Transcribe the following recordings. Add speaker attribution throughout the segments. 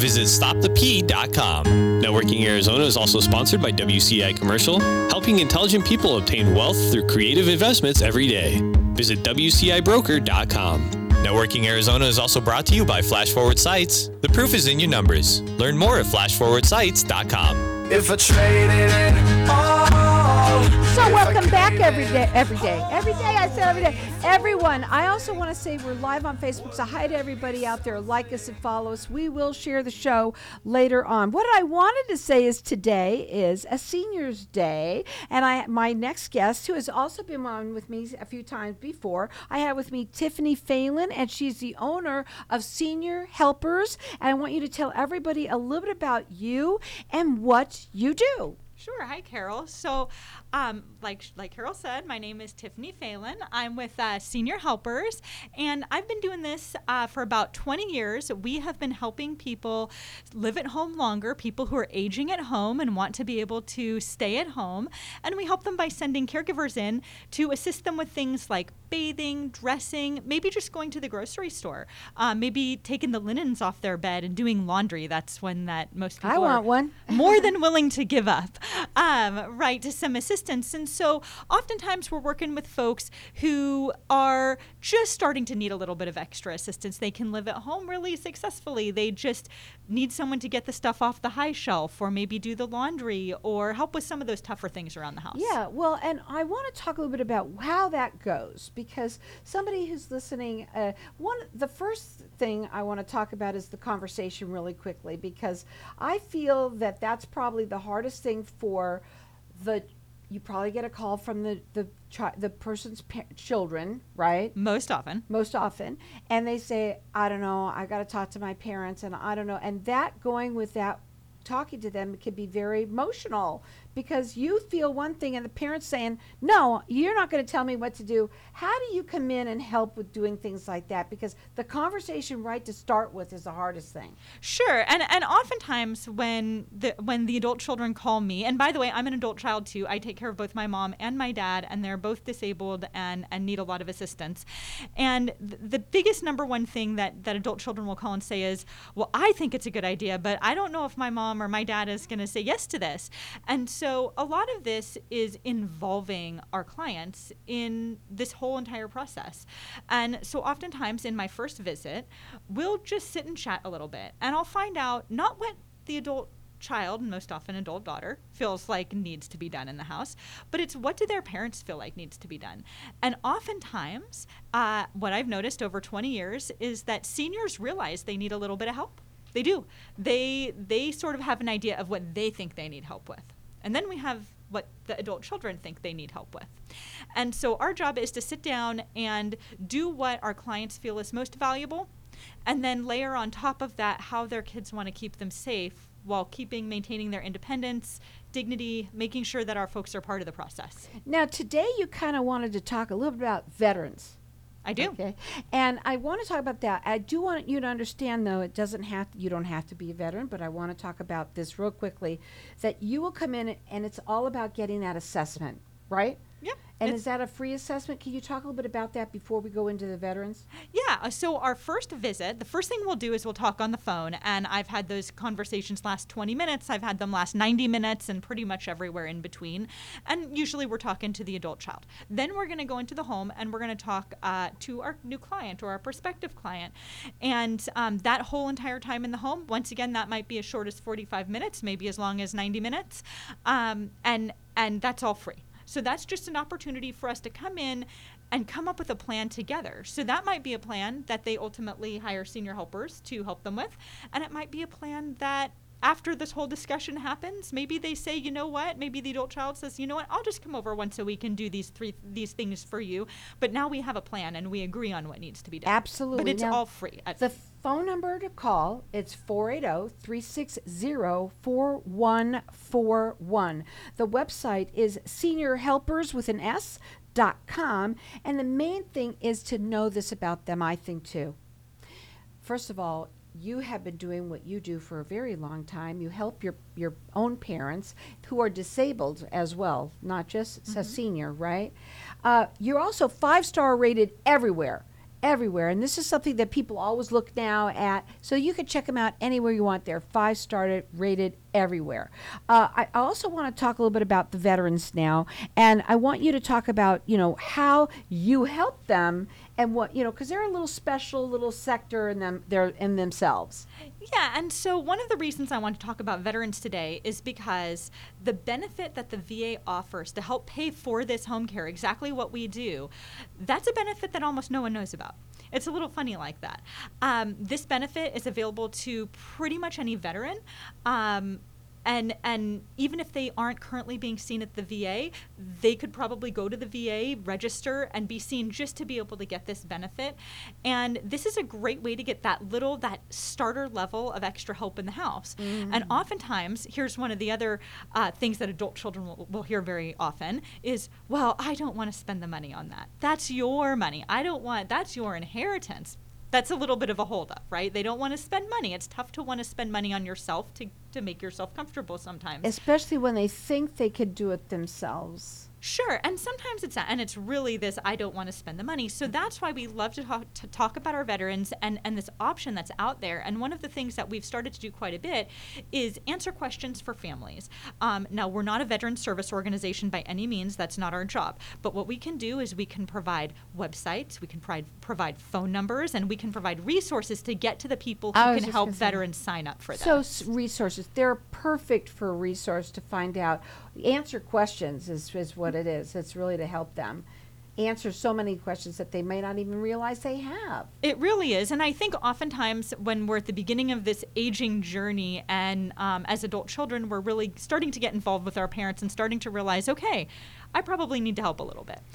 Speaker 1: visit stopthep.com. Networking Arizona is also sponsored by WCI Commercial, helping intelligent people obtain wealth through creative investments every day. Visit WCIBroker.com. Networking Arizona is also brought to you by Flash Forward Sites. The proof is in your numbers. Learn more at flashforwardsites.com.
Speaker 2: If I traded it all.
Speaker 3: So welcome back every day, I say every day. Everyone, I also want to say we're live on Facebook, so hi to everybody out there. Like us and follow us. We will share the show later on. What I wanted to say is today is a Seniors Day, and my next guest, who has also been on with me a few times before, I have with me Tiffany Phelan, and she's the owner of Senior Helpers, and I want you to tell everybody a little bit about you and what you do.
Speaker 4: Sure. Hi, Carol. So, like Carol said, my name is Tiffany Phelan. I'm with Senior Helpers, and I've been doing this for about 20 years. We have been helping people live at home longer, people who are aging at home and want to be able to stay at home, and we help them by sending caregivers in to assist them with things like bathing, dressing, maybe just going to the grocery store, maybe taking the linens off their bed and doing laundry. That's when that most people
Speaker 3: want one.
Speaker 4: more than willing to give up, right, to some assistance. And so oftentimes we're working with folks who are just starting to need a little bit of extra assistance. They can live at home really successfully. They just need someone to get the stuff off the high shelf, or maybe do the laundry, or help with some of those tougher things around the house.
Speaker 3: Yeah, well, and I want to talk a little bit about how that goes, because somebody who's listening, the first thing I want to talk about is the conversation really quickly, because I feel that that's probably the hardest thing for you probably get a call from the person's children, right?
Speaker 4: Most often,
Speaker 3: and they say, I don't know, I got to talk to my parents, and I don't know, and that going with that, talking to them can be very emotional, because you feel one thing and the parents saying, no, you're not going to tell me what to do. How do you come in and help with doing things like that? Because the conversation right to start with is the hardest thing.
Speaker 4: Sure. And oftentimes when the adult children call me, and by the way, I'm an adult child too. I take care of both my mom and my dad, and they're both disabled and need a lot of assistance. And the biggest number one thing that adult children will call and say is, well, I think it's a good idea, but I don't know if my mom or my dad is going to say yes to this. And so a lot of this is involving our clients in this whole entire process. And so oftentimes in my first visit, we'll just sit and chat a little bit, and I'll find out not what the adult child, and most often adult daughter, feels like needs to be done in the house, but it's what do their parents feel like needs to be done. And oftentimes, what I've noticed over 20 years is that seniors realize they need a little bit of help. They do. They sort of have an idea of what they think they need help with. And then we have what the adult children think they need help with. And so our job is to sit down and do what our clients feel is most valuable, and then layer on top of that how their kids want to keep them safe while maintaining their independence, dignity, making sure that our folks are part of the process.
Speaker 3: Now, today you kind of wanted to talk a little bit about veterans.
Speaker 4: I do.
Speaker 3: Okay. And I want to talk about that. I do want you to understand, though, you don't have to be a veteran, but I want to talk about this real quickly, that you will come in and it's all about getting that assessment, right?
Speaker 4: Yep.
Speaker 3: And is that a free assessment? Can you talk a little bit about that before we go into the veterans?
Speaker 4: Yeah. So our first visit, the first thing we'll do is we'll talk on the phone. And I've had those conversations last 20 minutes. I've had them last 90 minutes and pretty much everywhere in between. And usually we're talking to the adult child. Then we're going to go into the home and we're going to talk to our new client or our prospective client. And that whole entire time in the home, once again, that might be as short as 45 minutes, maybe as long as 90 minutes. And that's all free. So that's just an opportunity for us to come in and come up with a plan together. So that might be a plan that they ultimately hire senior helpers to help them with. And it might be a plan that after this whole discussion happens, maybe they say, you know what, maybe the adult child says, you know what, I'll just come over once a week and do these things for you. But now we have a plan and we agree on what needs to be done.
Speaker 3: Absolutely.
Speaker 4: But it's
Speaker 3: now,
Speaker 4: all free.
Speaker 3: The phone number to call, it's 480-360-4141. The website is seniorhelpers.com, and the main thing is to know this about them, I think, too. First of all, you have been doing what you do for a very long time. You help your own parents who are disabled as well, not just a senior, right? You're also 5-star rated everywhere. everywhere. And this is something that people always look now at. So you can check them out anywhere you want. They're 5-star rated everywhere. I also want to talk a little bit about the veterans now. And I want you to talk about, how you help them and what, because they're a little special little sector they're in themselves.
Speaker 4: Yeah, and so one of the reasons I want to talk about veterans today is because the benefit that the VA offers to help pay for this home care, exactly what we do, that's a benefit that almost no one knows about. It's a little funny like that. This benefit is available to pretty much any veteran. And even if they aren't currently being seen at the VA, they could probably go to the VA, register, and be seen just to be able to get this benefit. And this is a great way to get that starter level of extra help in the house. Mm-hmm. And oftentimes, here's one of the other things that adult children will hear very often is, well, I don't want to spend the money on that. That's your money. That's your inheritance. That's a little bit of a holdup, right? They don't want to spend money. It's tough to want to spend money on yourself to make yourself comfortable sometimes.
Speaker 3: Especially when they think they could do it themselves.
Speaker 4: Sure, and sometimes it's really this, I don't want to spend the money. So that's why we love to talk about our veterans and this option that's out there. And one of the things that we've started to do quite a bit is answer questions for families. Now, we're not a veteran service organization by any means. That's not our job. But what we can do is we can provide websites, we can provide phone numbers, and we can provide resources to get to the people who can help veterans sign up for that.
Speaker 3: So resources, they're perfect for a resource to find out. Answer questions is what it is. It's really to help them answer so many questions that they may not even realize they have.
Speaker 4: It really is. And I think oftentimes when we're at the beginning of this aging journey and as adult children, we're really starting to get involved with our parents and starting to realize, okay, I probably need to help a little bit.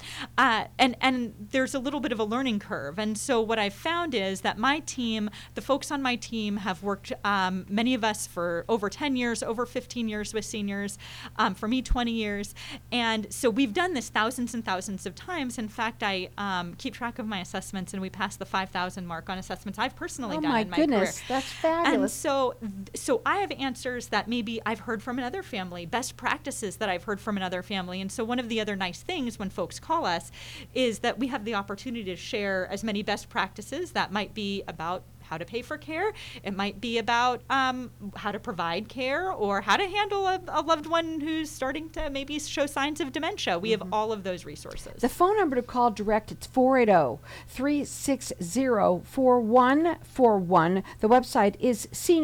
Speaker 4: And there's a little bit of a learning curve. And so what I've found is that my team, the folks on my team have worked, many of us for over 10 years, over 15 years with seniors, for me 20 years. And so we've done this thousands and thousands of times. In fact, I keep track of my assessments, and we passed the 5,000 mark on assessments I've personally done in my career.
Speaker 3: Oh my goodness, that's fabulous.
Speaker 4: And so I have answers that maybe I've heard from another family, best practices that I've heard from another family. And so one of the other nice things when folks call us is that we have the opportunity to share as many best practices that might be about how to pay for care. It might be about how to provide care or how to handle a loved one who's starting to maybe show signs of dementia. We have all of those resources.
Speaker 3: The phone number to call direct, it's 480-360-4141. The website is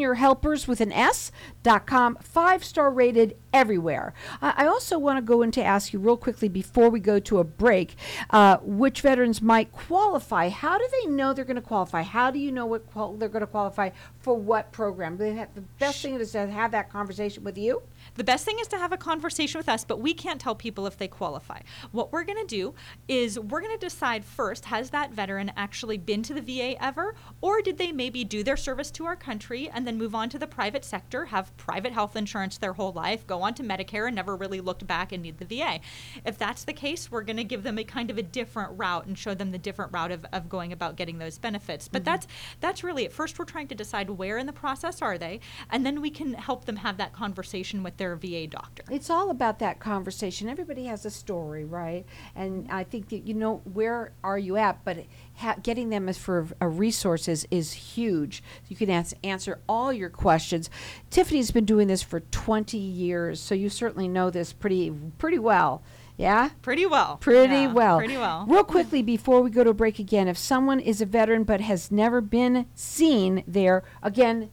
Speaker 3: seniorhelpers.com, 5-star rated everywhere. I also want to go in to ask you real quickly before we go to a break, which veterans might qualify. How do they know they're going to qualify? How do you know what they're going to qualify for what program? The best thing is to have that conversation with you.
Speaker 4: The best thing is to have a conversation with us, but we can't tell people if they qualify. What we're going to do is we're going to decide first, has that veteran actually been to the VA ever, or did they maybe do their service to our country and then move on to the private sector, have private health insurance their whole life, go on to Medicare and never really looked back and need the VA. If that's the case, we're going to give them a kind of a different route and show them the different route of going about getting those benefits. But that's really it. First, we're trying to decide where in the process are they, and then we can help them have that conversation with their VA doctor.
Speaker 3: It's all about that conversation. Everybody has a story, right? And I think that where are you at, but getting them as for resources is huge. You can answer all your questions. Tiffany's been doing this for 20 years, so you certainly know this pretty well. Yeah?
Speaker 4: Pretty well.
Speaker 3: Pretty well.
Speaker 4: Real
Speaker 3: quickly before we go to a break again, if someone is a veteran but has never been seen there, again,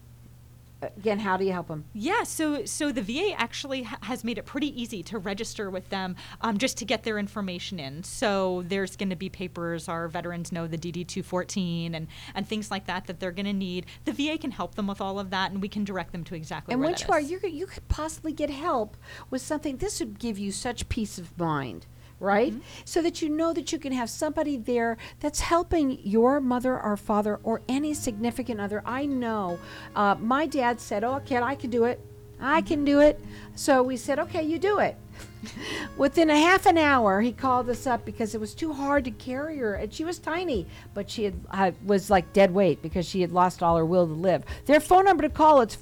Speaker 3: how do you help them?
Speaker 4: Yeah, so the VA actually has made it pretty easy to register with them just to get their information in. So there's going to be papers, our veterans know the DD-214 and things like that they're going to need. The VA can help them with all of that, and we can direct them to exactly where that is.
Speaker 3: And once you could possibly get help with something. This would give you such peace of mind. Right? Mm-hmm. So that you know that you can have somebody there that's helping your mother or father or any significant other. I know my dad said, oh, kid, I can do it. I can do it. So we said, okay, you do it. Within a half an hour, he called us up because it was too hard to carry her. And she was tiny, but she was like dead weight because she had lost all her will to live. Their phone number to call, it's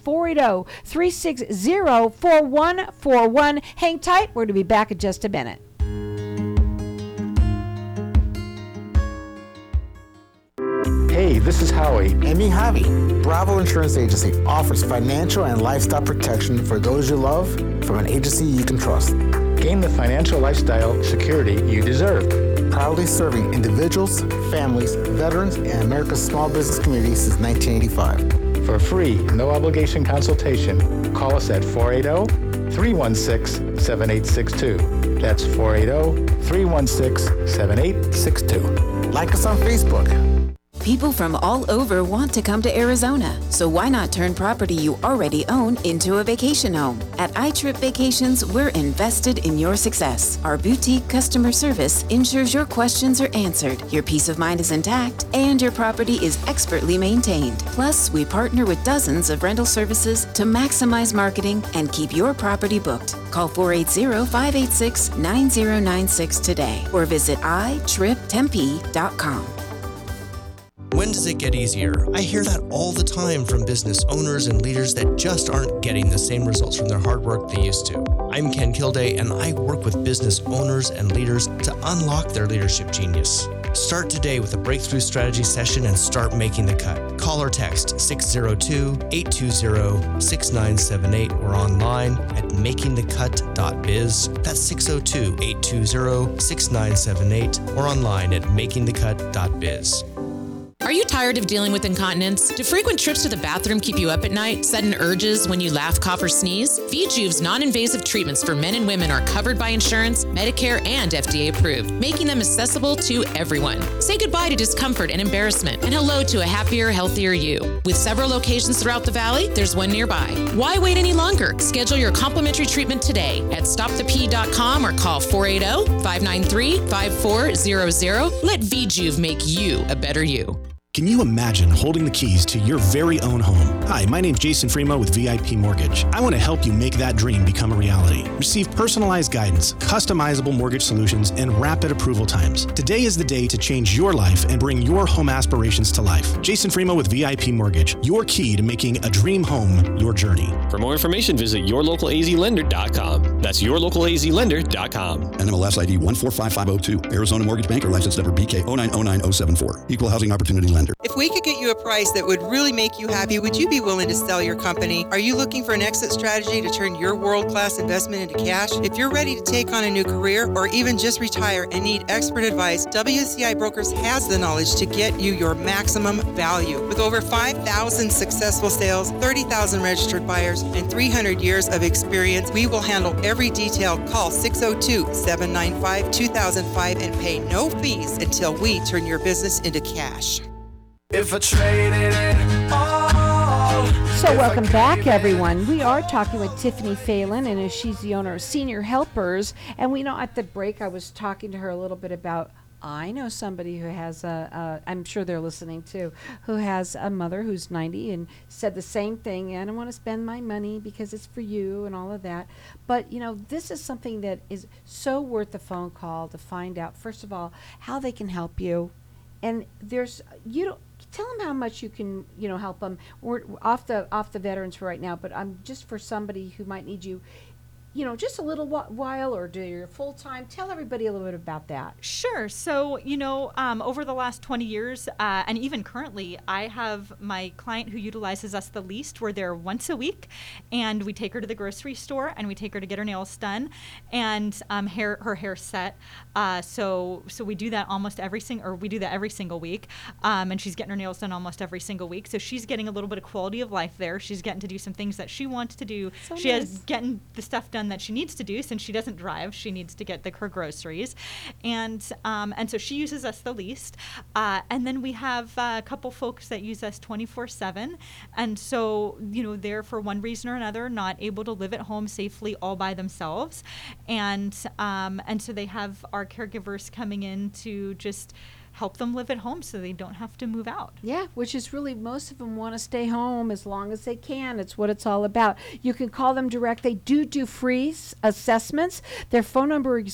Speaker 3: 480-360-4141. Hang tight. We're going to be back in just a minute.
Speaker 5: this is Howie.
Speaker 6: And me, Javi. Bravo Insurance Agency offers financial and lifestyle protection for those you love from an agency you can trust.
Speaker 5: Gain the financial lifestyle security you deserve.
Speaker 6: Proudly serving individuals, families, veterans, and America's small business community since 1985.
Speaker 5: For a free, no-obligation consultation, call us at 480-316-7862. That's 480-316-7862.
Speaker 6: Like us on Facebook.
Speaker 7: People from all over want to come to Arizona, so why not turn property you already own into a vacation home? At iTrip Vacations, we're invested in your success. Our boutique customer service ensures your questions are answered, your peace of mind is intact, and your property is expertly maintained. Plus, we partner with dozens of rental services to maximize marketing and keep your property booked. Call 480-586-9096 today or visit itriptempe.com.
Speaker 8: When does it get easier? I hear that all the time from business owners and leaders that just aren't getting the same results from their hard work they used to. I'm Ken Kilday, and I work with business owners and leaders to unlock their leadership genius. Start today with a breakthrough strategy session and start making the cut. Call or text 602-820-6978 or online at makingthecut.biz. That's 602-820-6978 or online at makingthecut.biz.
Speaker 9: Are you tired of dealing with incontinence? Do frequent trips to the bathroom keep you up at night? Sudden urges when you laugh, cough, or sneeze? VJuve's non-invasive treatments for men and women are covered by insurance, Medicare, and FDA approved, making them accessible to everyone. Say goodbye to discomfort and embarrassment, and hello to a happier, healthier you. With several locations throughout the valley, there's one nearby. Why wait any longer? Schedule your complimentary treatment today at stopthepee.com or call 480-593-5400. Let VJuve make you a better you.
Speaker 10: Can you imagine holding the keys to your very own home? Hi, my name's Jason Fremo with VIP Mortgage. I want to help you make that dream become a reality. Receive personalized guidance, customizable mortgage solutions, and rapid approval times. Today is the day to change your life and bring your home aspirations to life. Jason Fremo with VIP Mortgage, your key to making a dream home your journey.
Speaker 1: For more information, visit yourlocalazlender.com. That's yourlocalazlender.com.
Speaker 11: NMLS ID 145502. Arizona Mortgage Bank or license number BK 0909074. Equal housing opportunity lender.
Speaker 12: If we could get you a price that would really make you happy, would you be willing to sell your company? Are you looking for an exit strategy to turn your world-class investment into cash? If you're ready to take on a new career or even just retire and need expert advice, WCI Brokers has the knowledge to get you your maximum value. With over 5,000 successful sales, 30,000 registered buyers, and 300 years of experience, we will handle every detail. Call 602-795-2005 and pay no fees until we turn your business into cash.
Speaker 2: If I traded it all.
Speaker 3: So welcome back, everyone. We are talking with Tiffany Phelan, and she's the owner of Senior Helpers. And we know at the break I was talking to her a little bit about, I know somebody who has I'm sure they're listening too, who has a mother who's 90 and said the same thing, I don't want to spend my money because it's for you and all of that. But, you know, this is something that is so worth a phone call to find out, first of all, how they can help you. And there's, you don't, tell them how much you can, you know, help them. We're off the veterans for right now, but I'm just for somebody who might need you, you know, just a little while or do your full time. Tell everybody a little bit about that.
Speaker 4: Sure. So, you know, over the last 20 years, and even currently, I have my client who utilizes us the least. We're there once a week, and we take her to the grocery store, and we take her to get her nails done, and her hair set. So we do that every single week, and she's getting her nails done almost every single week. So she's getting a little bit of quality of life there. She's getting to do some things that she wants to do.
Speaker 3: So
Speaker 4: she
Speaker 3: nice.
Speaker 4: has getting the stuff done that she needs to do since she doesn't drive. She needs to get her groceries, and so she uses us the least. And then we have a couple folks that use us 24/7, and so, you know, they're for one reason or another not able to live at home safely all by themselves, and so they have our caregivers coming in to just help them live at home so they don't have to move out.
Speaker 3: Yeah, which is really, most of them want to stay home as long as they can. It's what it's all about. You can call them direct. They do free assessments. Their phone number is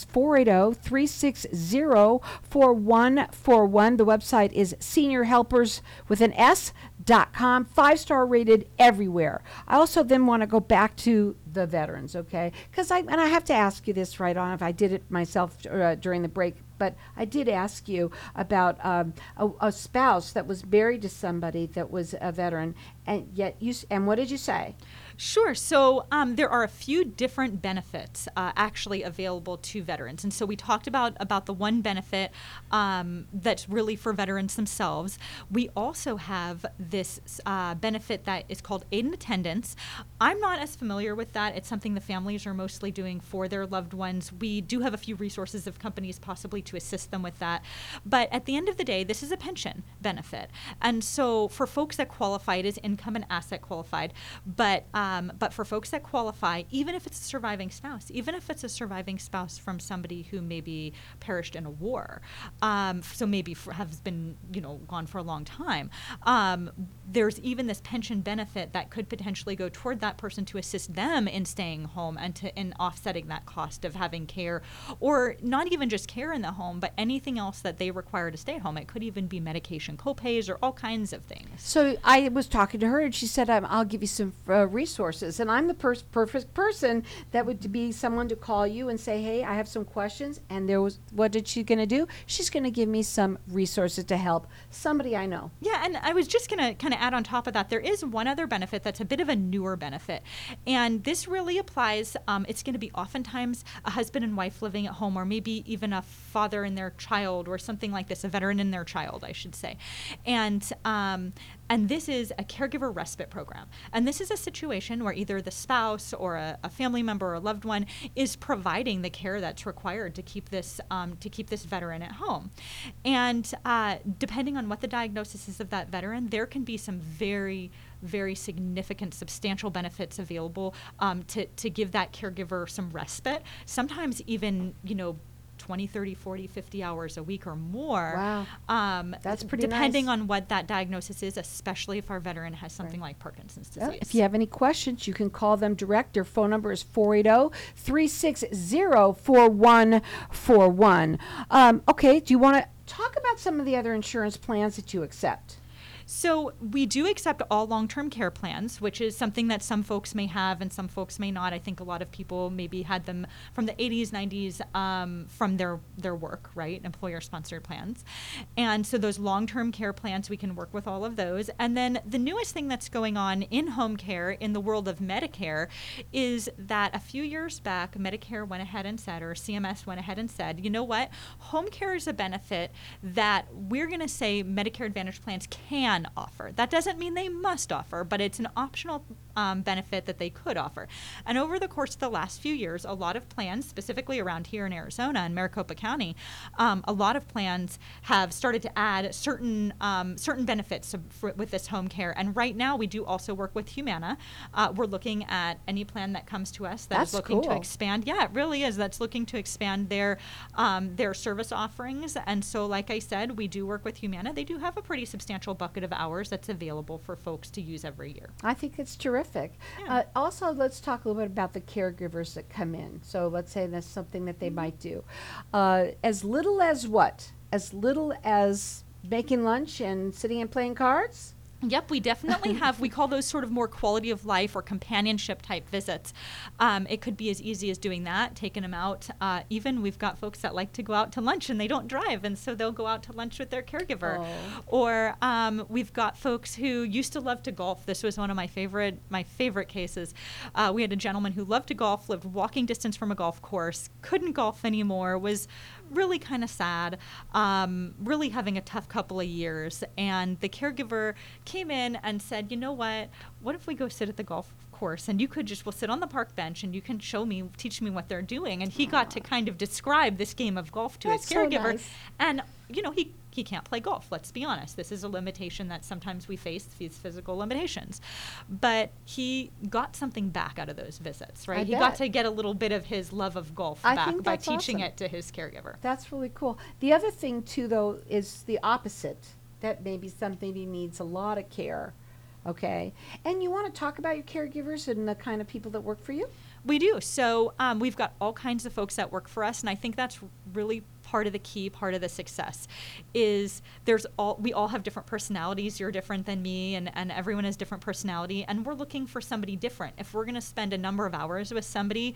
Speaker 3: 480-360-4141. The website is seniorhelpers.com. 5-star rated everywhere. I also then want to go back to the veterans, okay? Because I have to ask you this right on, if I did it myself during the break but I did ask you about a spouse that was married to somebody that was a veteran, and yet and what did you say?
Speaker 4: Sure. So there are a few different benefits actually available to veterans. And so we talked about the one benefit that's really for veterans themselves. We also have this benefit that is called aid and attendance. I'm not as familiar with that. It's something the families are mostly doing for their loved ones. We do have a few resources of companies possibly to assist them with that. But at the end of the day, this is a pension benefit. And so for folks that qualify, it is income and asset qualified. But for folks that qualify, even if it's a surviving spouse, even if it's a surviving spouse from somebody who maybe perished in a war, so maybe has been, gone for a long time, there's even this pension benefit that could potentially go toward that person to assist them in staying home and in offsetting that cost of having care, or not even just care in the home, but anything else that they require to stay home. It could even be medication copays or all kinds of things.
Speaker 3: So I was talking to her, and she said, I'll give you some resources. And I'm the perfect person that would be someone to call you and say, hey, I have some questions. And what did she going to do? She's going to give me some resources to help somebody I know.
Speaker 4: Yeah, and I was just going to kind of add on top of that, there is one other benefit that's a bit of a newer benefit. And this really applies, it's going to be oftentimes a husband and wife living at home, or maybe even a father and their child, or something like this, a veteran and their child, I should say. And this is a caregiver respite program. And this is a situation where either the spouse or a family member or a loved one is providing the care that's required to keep this veteran at home. And depending on what the diagnosis is of that veteran, there can be some very, very significant, substantial benefits available to give that caregiver some respite. Sometimes even, 20, 30, 40, 50 hours a week or more.
Speaker 3: Wow. That's pretty
Speaker 4: depending
Speaker 3: nice.
Speaker 4: on what that diagnosis is, especially if our veteran has something like Parkinson's disease.
Speaker 3: If you have any questions, you can call them direct. Their phone number is 480-360-4141. Okay, do you want to talk about some of the other insurance plans that you accept?
Speaker 4: So we do accept all long-term care plans, which is something that some folks may have and some folks may not. I think a lot of people maybe had them from the 80s, 90s, from their work, right? Employer-sponsored plans. And so those long-term care plans, we can work with all of those. And then the newest thing that's going on in home care in the world of Medicare is that a few years back, Medicare went ahead and said, or CMS went ahead and said, you know what? Home care is a benefit that we're going to say Medicare Advantage plans can offer. That doesn't mean they must offer, but it's an optional benefit that they could offer. And over the course of the last few years, a lot of plans, specifically around here in Arizona and Maricopa County, a lot of plans have started to add certain benefits with this home care. And right now, we do also work with Humana. We're looking at any plan that comes to us that is looking to expand. Yeah, it really is. That's looking to expand their service offerings. And so, like I said, we do work with Humana. They do have a pretty substantial bucket of hours that's available for folks to use every year.
Speaker 3: I think it's terrific.
Speaker 4: Yeah.
Speaker 3: Also, let's talk a little bit about the caregivers that come in. So let's say that's something that they might do. As little as what? As little as making lunch and sitting and playing cards?
Speaker 4: Yep, we definitely have, we call those sort of more quality of life or companionship type visits. It could be as easy as doing that, taking them out. Even we've got folks that like to go out to lunch and they don't drive, and so they'll go out to lunch with their caregiver. Or we've got folks who used to love to golf. This was one of my favorite cases. We had a gentleman who loved to golf, lived walking distance from a golf course, couldn't golf anymore, was really kind of sad, really having a tough couple of years. And the caregiver came in and said, you know what if we go sit at the golf course and we'll sit on the park bench and you can teach me what they're doing. And he got to kind of describe this game of golf to his caregiver. So nice. And, he can't play golf, let's be honest. This is a limitation that sometimes we face, these physical limitations. But he got something back out of those visits, right? He got to get a little bit of his love of golf back by teaching it to his caregiver.
Speaker 3: That's really cool. The other thing, too, though, is the opposite. That maybe somebody needs a lot of care, okay? And you want to talk about your caregivers and the kind of people that work for you?
Speaker 4: We do. So we've got all kinds of folks that work for us, and I think that's really part of the key, part of the success is we all have different personalities. You're different than me, and everyone has different personality, and we're looking for somebody different. If we're going to spend a number of hours with somebody,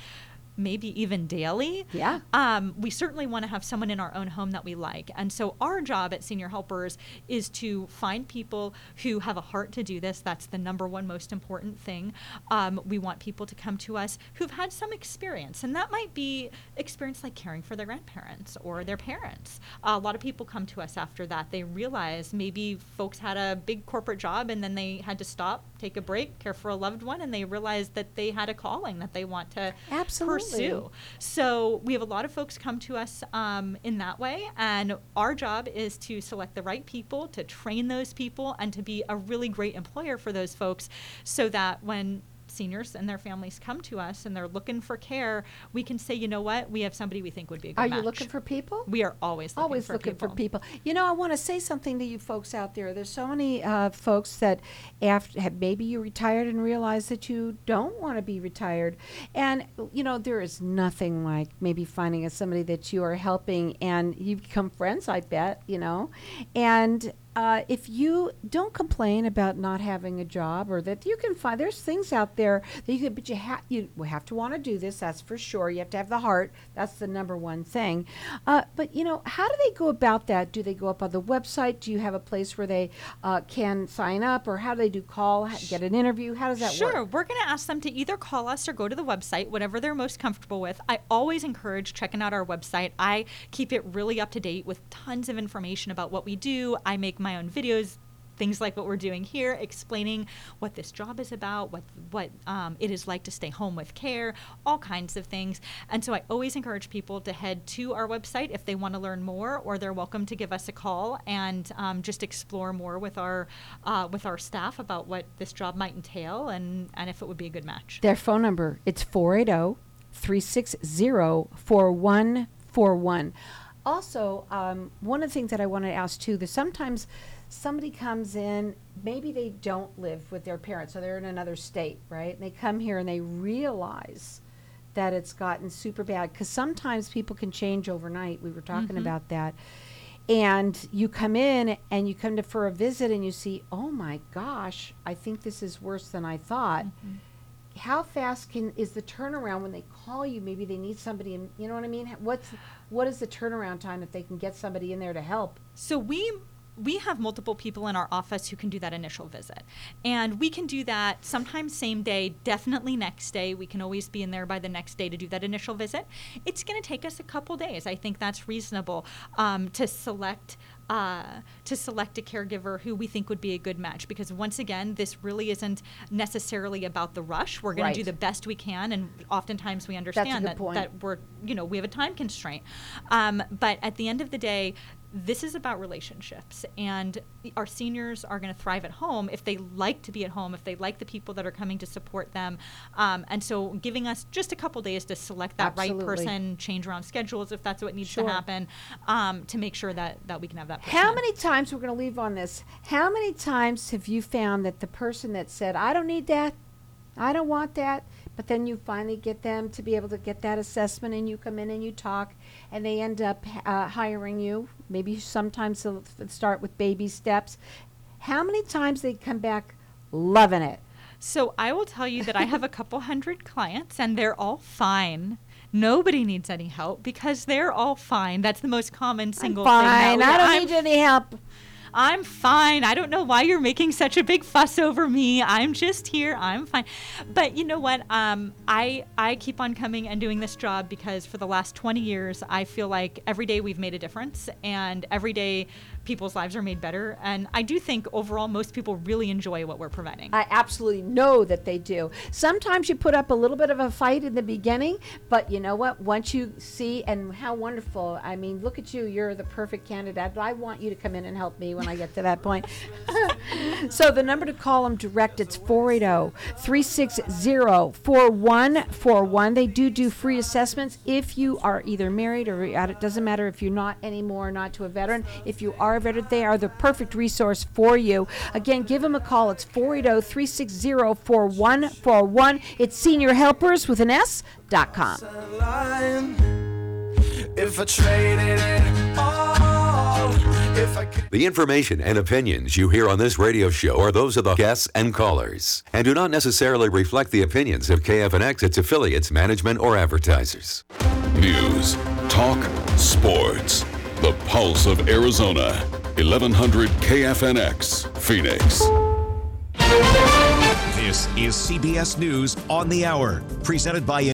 Speaker 4: maybe even daily.
Speaker 3: Yeah.
Speaker 4: We certainly want to have someone in our own home that we like. And so our job at Senior Helpers is to find people who have a heart to do this. That's the number one most important thing. We want people to come to us who've had some experience, and that might be experience like caring for their grandparents or their parents. A lot of people come to us after that. They realize maybe folks had a big corporate job and then they had to stop, take a break, care for a loved one, and they realized that they had a calling that they want to pursue. So we have a lot of folks come to us in that way, and our job is to select the right people, to train those people, and to be a really great employer for those folks, so that when seniors and their families come to us and they're looking for care, we can say, you know what, we have somebody we think would be a good match.
Speaker 3: Are you looking for people?
Speaker 4: We are always looking for people.
Speaker 3: You know, I want to say something to you folks out there. There's so many folks that maybe you retired and realize that you don't want to be retired. And, you know, there is nothing like maybe finding somebody that you are helping and you become friends, I bet, you know. And if you don't complain about not having a job, or that you can find, there's things out there that you could, but you have to want to do this, that's for sure. You have to have the heart. That's the number one thing. But, you know, how do they go about that? Do they go up on the website? Do you have a place where they can sign up, or how do they do get an interview? How does that work?
Speaker 4: Sure. We're going to ask them to either call us or go to the website, whatever they're most comfortable with. I always encourage checking out our website. I keep it really up to date with tons of information about what we do. I make my own videos, things like what we're doing here, explaining what this job is about, what it is like to stay home with care, all kinds of things. And so I always encourage people to head to our website if they want to learn more, or they're welcome to give us a call and just explore more with our staff about what this job might entail and if it would be a good match.
Speaker 3: Their phone number, it's 480-360-4141. Also, one of the things that I want to ask too, that sometimes somebody comes in, maybe they don't live with their parents, so they're in another state, right? And they come here and they realize that it's gotten super bad, because sometimes people can change overnight. We were talking about that. And you come in and you come for a visit and you see, oh my gosh, I think this is worse than I thought. How fast is the turnaround when they call you? Maybe they need somebody, and you know what I mean? What is the turnaround time if they can get somebody in there to help?
Speaker 4: So we have multiple people in our office who can do that initial visit. And we can do that sometimes same day, definitely next day. We can always be in there by the next day to do that initial visit. It's going to take us a couple days. I think that's reasonable to select a caregiver who we think would be a good match, because once again, this really isn't necessarily about the rush. We're going to do the best we can, and oftentimes we understand that we're, we have a time constraint. But at the end of the day, this is about relationships, and our seniors are going to thrive at home if they like to be at home, if they like the people that are coming to support them. And so giving us just a couple days to select that right person, change around schedules if that's what needs to happen, to make sure that we can have that person.
Speaker 3: How many times, we're going to leave on this, how many times have you found that the person that said, I don't need that, I don't want that, but then you finally get them to be able to get that assessment, and you come in and you talk, and they end up hiring you? Maybe sometimes they'll start with baby steps. How many times they come back loving it?
Speaker 4: So I will tell you that I have a couple hundred clients, and they're all fine. Nobody needs any help because they're all fine. That's the most common single thing.
Speaker 3: I don't need any help.
Speaker 4: I'm fine. I don't know why you're making such a big fuss over me. I'm just here. I'm fine. But you know what? I keep on coming and doing this job because for the last 20 years, I feel like every day we've made a difference, and every day people's lives are made better. And I do think overall most people really enjoy what we're providing.
Speaker 3: I absolutely know that they do. Sometimes you put up a little bit of a fight in the beginning, but you know what? Once you see, and how wonderful, I mean, look at you. You're the perfect candidate. I want you to come in and help me when I get to that point. So the number to call them direct, it's 480-360-4141. They do free assessments if you are either married or it doesn't matter if you're not anymore, not to a veteran. If you are a veteran, they are the perfect resource for you. Again, give them a call. It's 480-360-4141. It's seniorhelpers.com.
Speaker 2: If I traded it all, if
Speaker 13: The information and opinions you hear on this radio show are those of the guests and callers and do not necessarily reflect the opinions of KFNX, its affiliates, management, or advertisers.
Speaker 14: News, talk, sports. The pulse of Arizona. 1100 KFNX, Phoenix.
Speaker 15: This is CBS News on the Hour, presented by